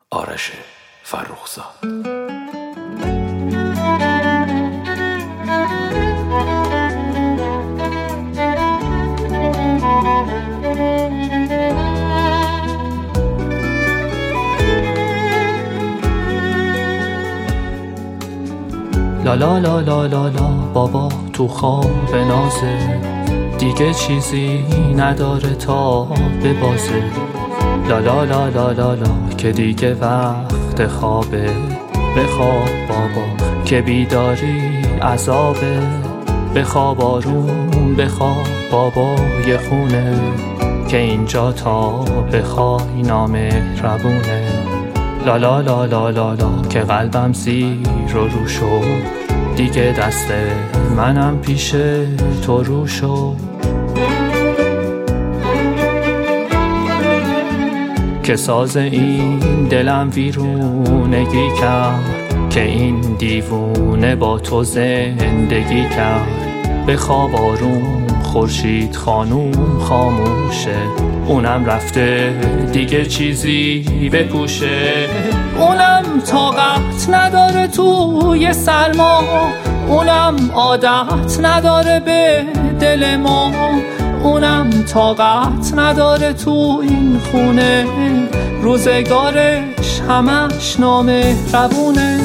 آرش فرخزاد. لا لا لا لا لا لا بابا تو خواب نازه، دیگه چیزی نداره تا ببازه. لا لا لا لا لا لا که دیگه وقت خوابه، بخواب بابا که بیداری عذابه. بخواب آروم بخواب بابا یه خونه، که اینجا تا بخوای نامهربونه. لا لا لا لا لا لا که قلبم زیر رو شد، دیگه دست منم پیش تو رو شد. که ساز این دلم ویرونگی کرد، که این دیوونه با تو زندگی کرد. بخواب آروم خورشید خانوم خاموشه، اونم رفته دیگه چیزی بپوشه. اونم طاقت نداره توی سرما، اونم عادت نداره به دل ما. اونم طاقت نداره تو این خونه، روزگارش همش نامهربونه.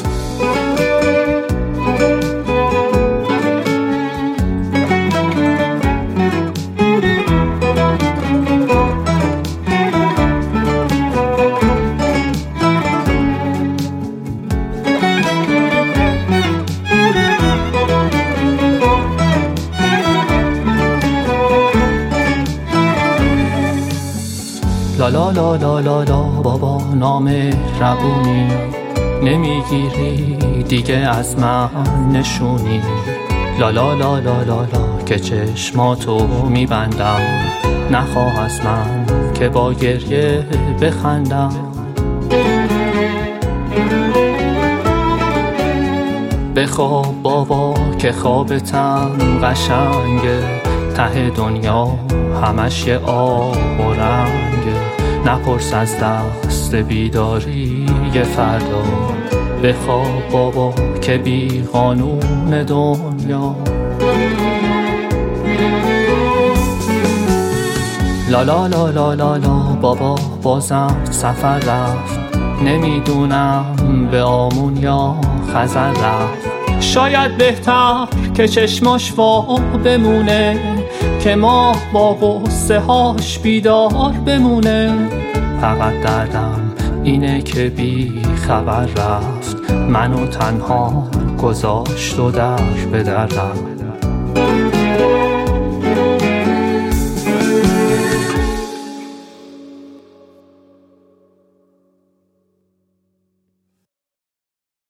لا لا لا لا لا لا بابا نامهربونی، نمیگیری دیگه از من نشونی. لا لا لا لا لا لا که چشماتو میبندم، نخواه از من که با گریه بخندم. بخواب بابا که خوابتم قشنگه، ته دنیا همش یه آب و رنگه. نپرس از دست بیداری فردا، بخواب بابا که بی قانون دنیا. لا لا لا لا لا لا بابا بازم سفر رفت، نمیدونم به آمون یا خزر رفت. شاید بهتر که چشماش وا بمونه، که ما با غصه هاش بیدار بمونه. فقط دردم اینه که بی خبر رفت، منو تنها گذاشت و در به دردم.